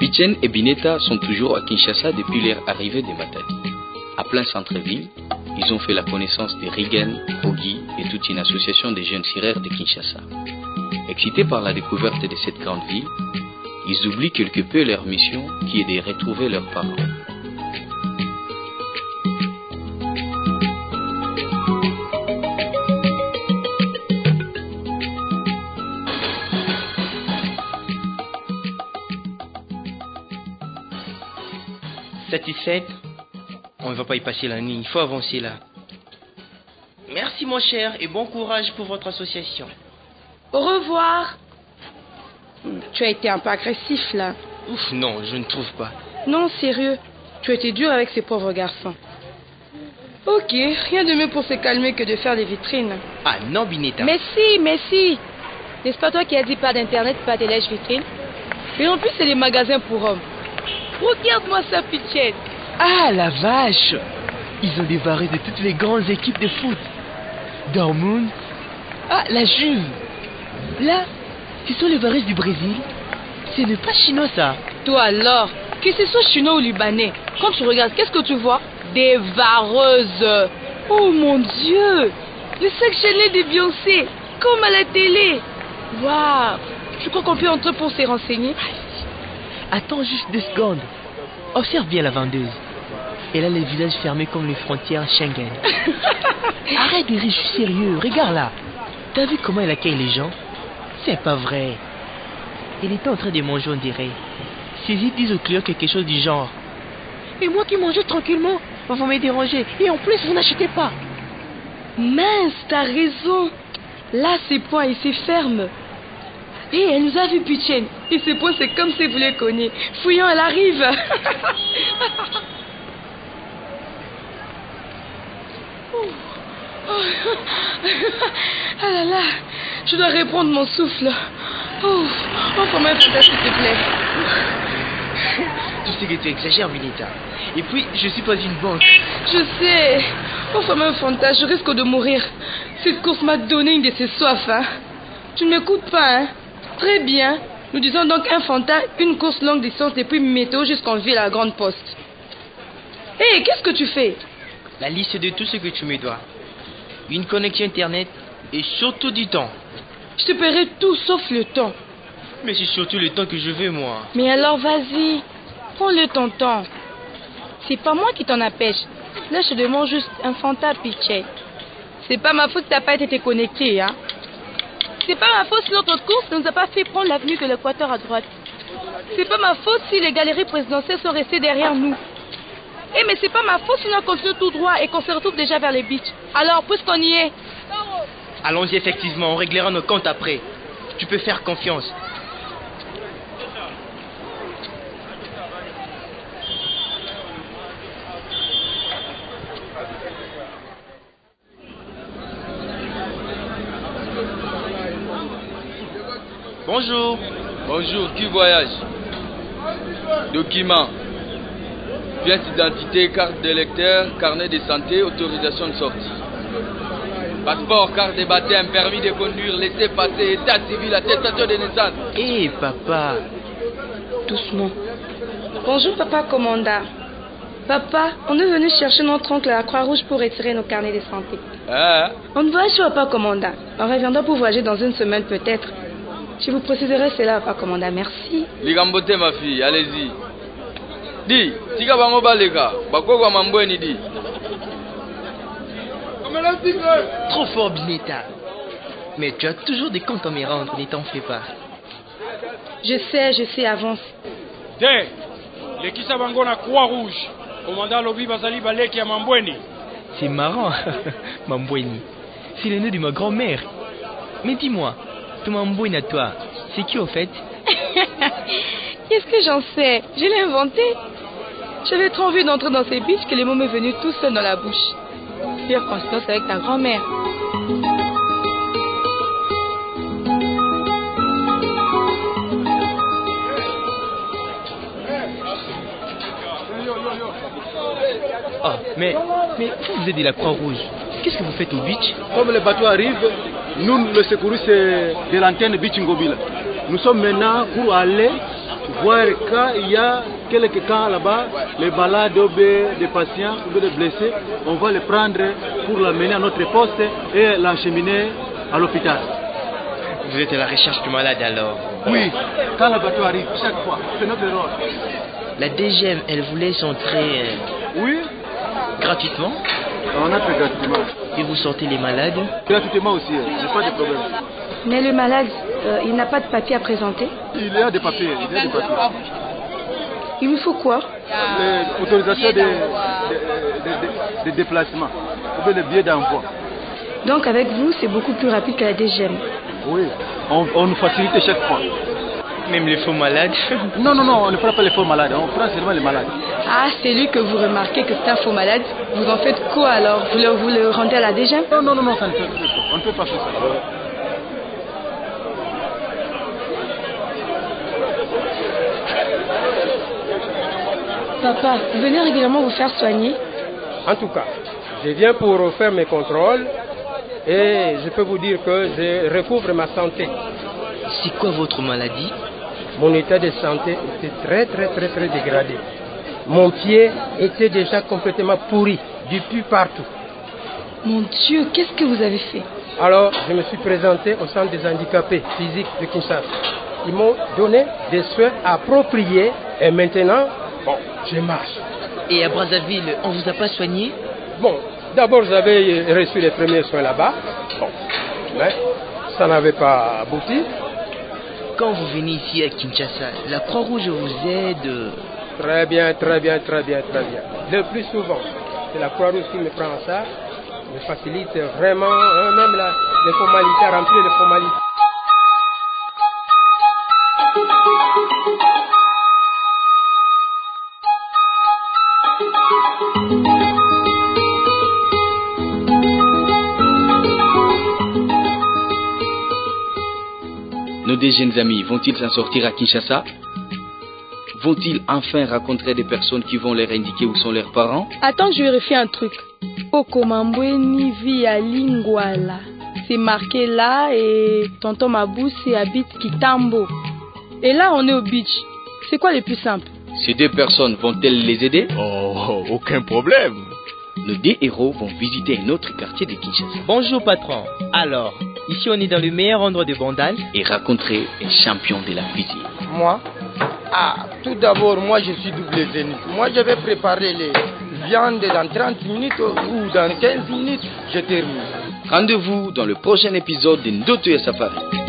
Pichen et Bineta sont toujours à Kinshasa depuis leur arrivée de Matadi. À plein centre-ville, ils ont fait la connaissance de Rigen, Ogi et toute une association de jeunes sireurs de Kinshasa. Excités par la découverte de cette grande ville, ils oublient quelque peu leur mission qui est de retrouver leurs parents. Satisfaite? On ne va pas y passer la nuit, il faut avancer là. Merci mon cher et bon courage pour votre association. Au revoir. Tu as été un peu agressif là. Ouf, non, je ne trouve pas. Non, sérieux, tu as été dur avec ces pauvres garçons. Ok, rien de mieux pour se calmer que de faire des vitrines. Ah non, Bineta. Mais si. N'est-ce pas toi qui as dit pas d'internet, pas de lèche-vitrine? Et en plus, c'est des magasins pour hommes. Regarde-moi ça, Pichette. Ah, la vache! Ils ont des varets de toutes les grandes équipes de foot. Dortmund. Ah, la Juve. Là, ce sont les varets du Brésil. Ce n'est pas chinois, ça. Toi alors, que ce soit chinois ou libanais, quand tu regardes, qu'est-ce que tu vois? Des vareuses. Oh mon Dieu! Le sac Chanel de Beyoncé, comme à la télé. Waouh! Tu crois qu'on peut entrer pour se renseigner? Attends juste 2 secondes. Observe bien la vendeuse. Elle a les visages fermés comme les frontières Schengen. Arrête de rire, je suis sérieux. Regarde là. T'as vu comment elle accueille les gens? C'est pas vrai. Elle était en train de manger, on dirait. Ses yeux disent aux clients quelque chose du genre. Et moi qui mangeais tranquillement, vous me dérangez. Et en plus, vous n'achetez pas. Mince, t'as raison. Là, ses poings et ses fermes. Et elle nous a vu, Pichen. Et ses poings, c'est comme si vous les connaissez. Fouillant, elle arrive. Ah là là, je dois reprendre mon souffle. Offre-moi un fantasme, s'il te plaît. Tu sais que tu exagères, Bineta. Et puis, je suis pas une banque. Je sais. Offre-moi un fantasme, je risque de mourir. Cette course m'a donné une de ces soifs, hein. Tu ne m'écoutes pas, hein. Très bien. Nous disons donc un Fanta, une course longue distance depuis Météo jusqu'en ville à la Grande Poste. Hé, qu'est-ce que tu fais? La liste de tout ce que tu me dois. Une connexion internet et surtout du temps. Je te paierai tout sauf le temps. Mais c'est surtout le temps que je veux, moi. Mais alors vas-y, prends-le ton temps. C'est pas moi qui t'en empêche. Là, je te demande juste un Fanta, Pichet. C'est pas ma faute que t'as pas été connecté, hein. C'est pas ma faute si notre course ne nous a pas fait prendre l'avenue de l'Équateur à droite. C'est pas ma faute si les galeries présidentielles sont restées derrière nous. Eh, mais c'est pas ma faute si on continue tout droit et qu'on se retrouve déjà vers les beaches. Alors, puisqu'on y est... Allons-y, effectivement, on réglera nos comptes après. Tu peux faire confiance. Bonjour. Bonjour, qui voyage? Documents. Pièce d'identité, carte d'électeur, carnet de santé, autorisation de sortie. Passeport, carte de baptême, permis de conduire, laissez passer, état civil, attestation de naissance. Hé, papa. Doucement. Bonjour, papa commandant. Papa, on est venu chercher notre oncle à la Croix-Rouge pour retirer nos carnets de santé. Hein? On ne voyage pas, papa commandant. On reviendra pour voyager dans une semaine peut-être. Je vous préciserai cela, papa commandant. Merci. Ligambote, ma fille, allez-y. Dis, tika bango baleka, bakoko mambweni di. Trop fort, Bineta. Mais tu as toujours des comptes à me rendre, ne t'en fais pas. Je sais, avance. Lekisa bango na Croix-Rouge. Commandant Lobi Bazali Baleki à Mambweni. C'est marrant, Mambweni. C'est le nom de ma grand-mère. Mais dis-moi, ton Mambweni à toi, c'est qui au fait? Qu'est-ce que j'en sais? Je l'ai inventé. J'avais trop envie d'entrer dans ces biches que les mots m'est venu tout seul dans la bouche. Pire coïncidence avec ta grand-mère. Ah, mais vous êtes de la Croix-Rouge. Qu'est-ce que vous faites au beach? Comme le bateau arrive, nous, le secouristes de l'antenne Beach Ngobila, nous sommes maintenant pour aller voir quand il y a quelques cas là-bas, les malades ou bien des patients ou bien des blessés, on va les prendre pour l'amener à notre poste et l'acheminer à l'hôpital. Vous êtes à la recherche du malade alors? Oui, quand le bateau arrive, chaque fois, c'est notre rôle. La DGM, elle vous laisse entrer Oui, gratuitement on entre gratuitement. et vous sortez les malades. Gratuitement aussi, il n'y a pas de problème. Mais le malade, il n'a pas de papier à présenter. Il y a des papiers, il y a des papiers. Il lui faut quoi? L'autorisation de déplacement, ou bien le billet d'envoi. Donc avec vous, c'est beaucoup plus rapide qu'à la DGM. Oui, on nous facilite chaque fois. Même les faux malades? Non, on ne prend pas les faux malades, on prend seulement les malades. Ah, c'est lui que vous remarquez que c'est un faux malade. Vous en faites quoi alors? Vous le rendez à la DGM? Non, ça ne peut pas. On ne peut pas faire ça. Papa, vous venez régulièrement vous faire soigner? En tout cas, je viens pour faire mes contrôles et je peux vous dire que je recouvre ma santé. C'est quoi votre maladie? Mon état de santé était très dégradé. Mon pied était déjà complètement pourri, du pu partout. Mon Dieu, qu'est-ce que vous avez fait? Alors, je me suis présenté au centre des handicapés physiques de Kinshasa. Ils m'ont donné des soins appropriés et maintenant, je marche. Et à Brazzaville, on vous a pas soigné? Bon, d'abord j'avais reçu les premiers soins là-bas, mais ça n'avait pas abouti. Quand vous venez ici à Kinshasa, la Croix-Rouge vous aide? Très bien. Le plus souvent, c'est la Croix-Rouge qui me prend en charge, me facilite vraiment, même les formalités, à remplir les formalités. Nos deux jeunes amis vont-ils s'en sortir à Kinshasa? Vont-ils enfin rencontrer des personnes qui vont leur indiquer où sont leurs parents? Attends, je vérifie un truc. Okomambweni via Lingwala. C'est marqué là et tonton Maboussi habite Kitambo. Et là, on est au beach. C'est quoi le plus simple? Ces deux personnes vont-elles les aider? Oh, aucun problème. Nos deux héros vont visiter un autre quartier de Kinshasa Bonjour patron. Alors, ici on est dans le meilleur endroit de Bandal. et rencontrer un champion de la cuisine. Moi? Tout d'abord, moi je suis double zénith. Moi je vais préparer les viandes dans 30 minutes ou dans 15 minutes, je termine. Rendez-vous dans le prochain épisode de Ndoto ya Safari.